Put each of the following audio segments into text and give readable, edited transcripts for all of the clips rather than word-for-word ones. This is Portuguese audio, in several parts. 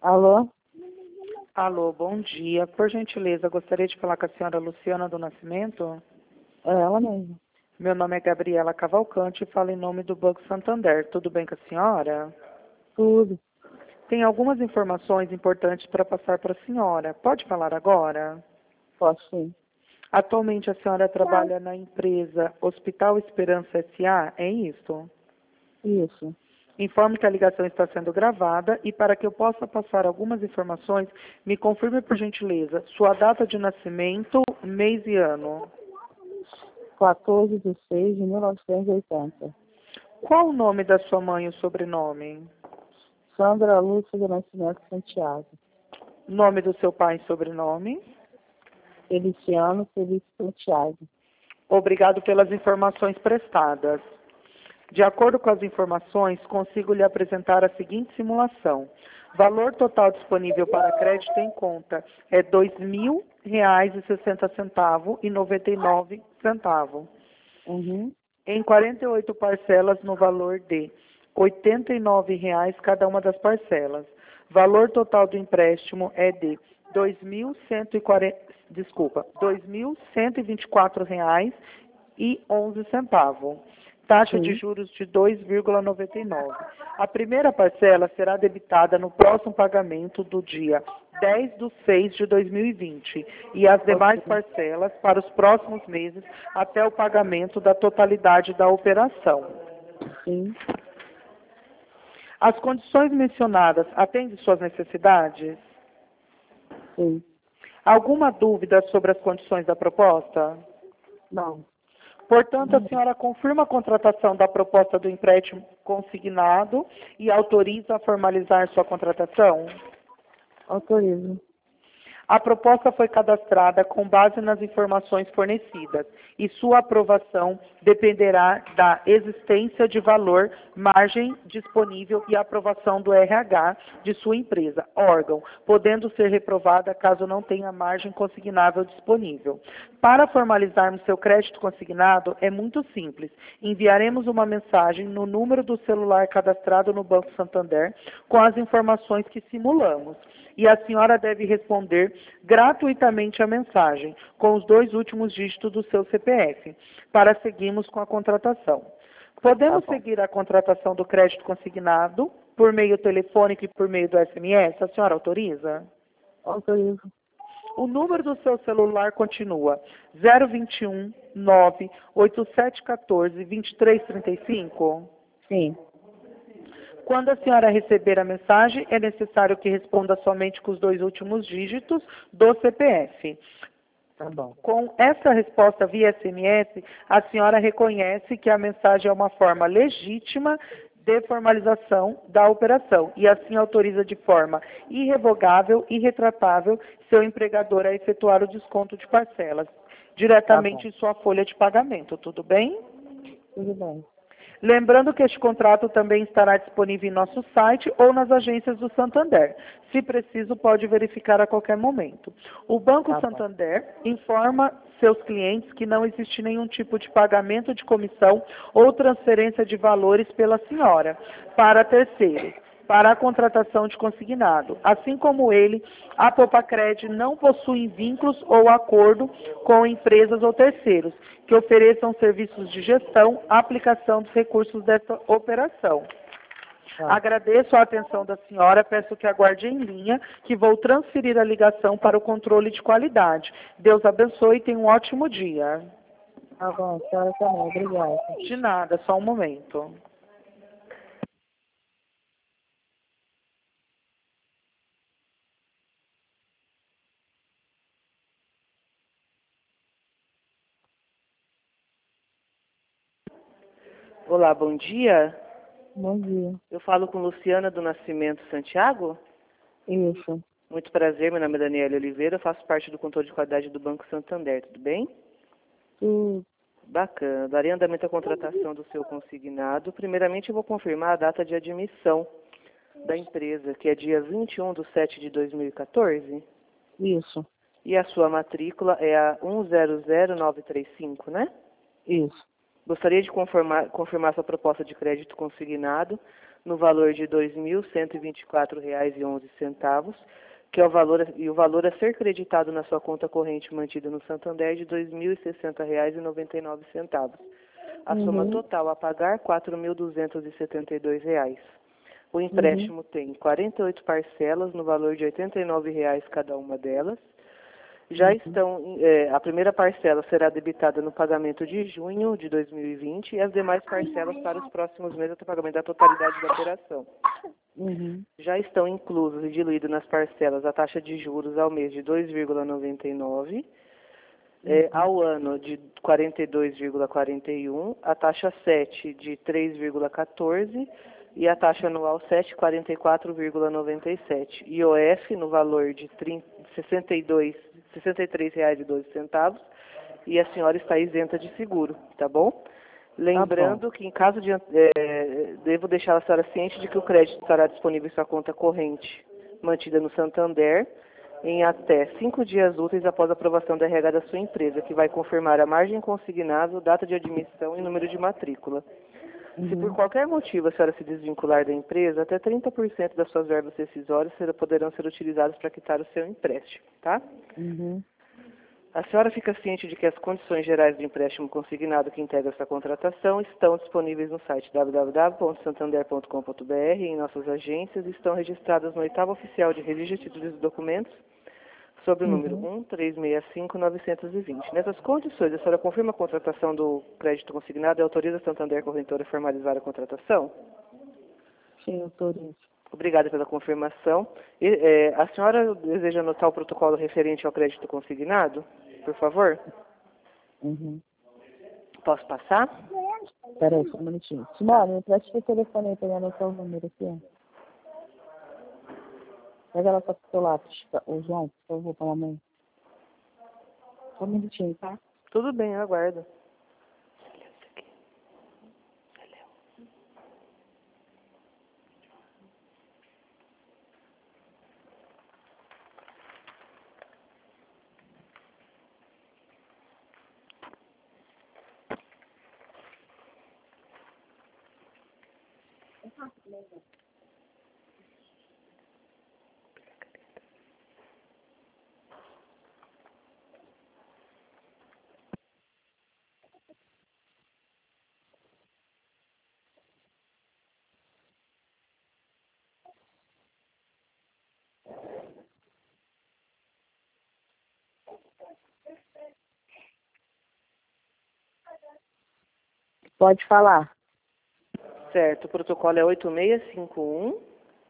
Alô? Alô, bom dia. Por gentileza, gostaria de falar com a senhora Luciana do Nascimento. É ela mesma. Meu nome é Gabriela Cavalcante e falo em nome do Banco Santander. Tudo bem com a senhora? Tudo. Tem algumas informações importantes para passar para a senhora. Pode falar agora? Posso sim. Atualmente a senhora trabalha na empresa Hospital Esperança S.A., é isso? Isso. Informo que a ligação está sendo gravada e para que eu possa passar algumas informações, me confirme por gentileza sua data de nascimento, mês e ano. 14/6/1980. Qual o nome da sua mãe e o sobrenome? Sandra Lúcia do Nascimento Santiago. Nome do seu pai e sobrenome? Feliciano Felipe Santiago. Obrigado pelas informações prestadas. De acordo com as informações, consigo lhe apresentar a seguinte simulação. Valor total disponível para crédito em conta é R$ 2.060,99. Uhum. Em 48 parcelas no valor de R$ 89,00 cada uma das parcelas. Valor total do empréstimo é de R$ 2.124,11. Taxa de Sim. juros de 2,99. A primeira parcela será debitada no próximo pagamento do dia 10/6/2020 e as demais Ok. parcelas para os próximos meses até o pagamento da totalidade da operação. Sim. As condições mencionadas atendem suas necessidades? Sim. Alguma dúvida sobre as condições da proposta? Não. Portanto, a senhora confirma a contratação da proposta do empréstimo consignado e autoriza a formalizar sua contratação? Autorizo. A proposta foi cadastrada com base nas informações fornecidas e sua aprovação dependerá da existência de valor, margem disponível e aprovação do RH de sua empresa, órgão, podendo ser reprovada caso não tenha margem consignável disponível. Para formalizarmos seu crédito consignado, é muito simples. Enviaremos uma mensagem no número do celular cadastrado no Banco Santander com as informações que simulamos. E a senhora deve responder gratuitamente a mensagem, com os 2 últimos dígitos do seu CPF, para seguirmos com a contratação. Podemos seguir a contratação do crédito consignado por meio telefônico e por meio do SMS? A senhora autoriza? Autorizo. O número do seu celular continua 021 98714 2335? Sim. Quando a senhora receber a mensagem, é necessário que responda somente com os 2 últimos dígitos do CPF. Tá bom. Com essa resposta via SMS, a senhora reconhece que a mensagem é uma forma legítima de formalização da operação e assim autoriza de forma irrevogável e retratável seu empregador a efetuar o desconto de parcelas diretamente em sua folha de pagamento. Tudo bem? Tudo bem. Lembrando que este contrato também estará disponível em nosso site ou nas agências do Santander. Se preciso, pode verificar a qualquer momento. O Banco Tá bom. Santander informa seus clientes que não existe nenhum tipo de pagamento de comissão ou transferência de valores pela senhora para terceiros, para a contratação de consignado. Assim como ele, a Popacred não possui vínculos ou acordo com empresas ou terceiros que ofereçam serviços de gestão, aplicação dos recursos dessa operação. Tá. Agradeço a atenção da senhora, peço que aguarde em linha, que vou transferir a ligação para o controle de qualidade. Deus abençoe e tenha um ótimo dia. Tá bom. A senhora também. Obrigada. De nada, só um momento. Olá, bom dia. Bom dia. Eu falo com Luciana do Nascimento Santiago. Isso. Muito prazer, meu nome é Daniela Oliveira, eu faço parte do controle de qualidade do Banco Santander, tudo bem? Tudo. Bacana. Darei andamento à contratação do seu consignado. Primeiramente, eu vou confirmar a data de admissão da empresa, que é dia 21/7/2014. Isso. E a sua matrícula é a 100935, né? Isso. Gostaria de confirmar sua proposta de crédito consignado no valor de R$ 2.124,11, que é o valor a ser creditado na sua conta corrente mantida no Santander de R$ 2.060,99. A soma total a pagar R$ 4.272. O empréstimo tem 48 parcelas no valor de R$ 89,00 cada uma delas. Já estão, a primeira parcela será debitada no pagamento de junho de 2020 e as demais parcelas para os próximos meses até o pagamento da totalidade da operação. Já estão inclusos e diluídos nas parcelas a taxa de juros ao mês de 2,99, ao ano de 42,41, a taxa 7 de 3,14 e a taxa anual 744,97. IOF no valor de R$ 63,12 e a senhora está isenta de seguro, tá bom? Lembrando que em caso de... devo deixar a senhora ciente de que o crédito estará disponível em sua conta corrente, mantida no Santander, em até 5 dias úteis após a aprovação da RH da sua empresa, que vai confirmar a margem consignável, data de admissão e número de matrícula. Se por qualquer motivo a senhora se desvincular da empresa, até 30% das suas verbas rescisórias poderão ser utilizadas para quitar o seu empréstimo, tá? A senhora fica ciente de que as condições gerais do empréstimo consignado que integra essa contratação estão disponíveis no site www.santander.com.br e em nossas agências e estão registradas no 8º Oficial de Registro de Títulos e Documentos, sobre o número 1365920. Nessas condições, a senhora confirma a contratação do crédito consignado e autoriza a Santander Corretora a formalizar a contratação? Sim, autorizo. Obrigada pela confirmação. A senhora deseja anotar o protocolo referente ao crédito consignado, por favor? Posso passar? Espera aí, só um minutinho. Simone, me preste o telefone aí para eu anotar o número aqui. Pega ela com o seu lápis, o João, por favor, para a mamãe. Só um minutinho, tá? Tudo bem, eu aguardo. Pode falar. Certo, o protocolo é 8651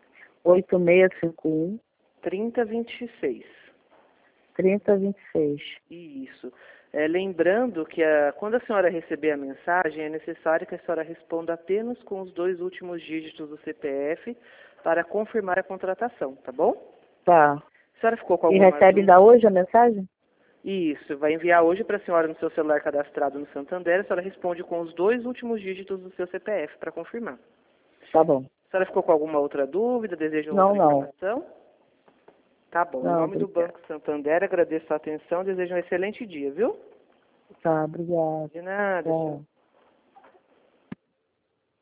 8651 3026. 3026. Isso. Lembrando que quando a senhora receber a mensagem, é necessário que a senhora responda apenas com os 2 últimos dígitos do CPF para confirmar a contratação, tá bom? Tá. A senhora ficou com E alguma recebe dúvida? ainda hoje a mensagem? Isso, vai enviar hoje para a senhora no seu celular cadastrado no Santander, a senhora responde com os 2 últimos dígitos do seu CPF para confirmar. Tá bom. A senhora ficou com alguma outra dúvida, deseja Não, outra não. informação? Tá bom. Em Não, nome do obrigada. Banco Santander, agradeço a atenção, desejo um excelente dia, viu? Tá, obrigada. De nada. Tchau.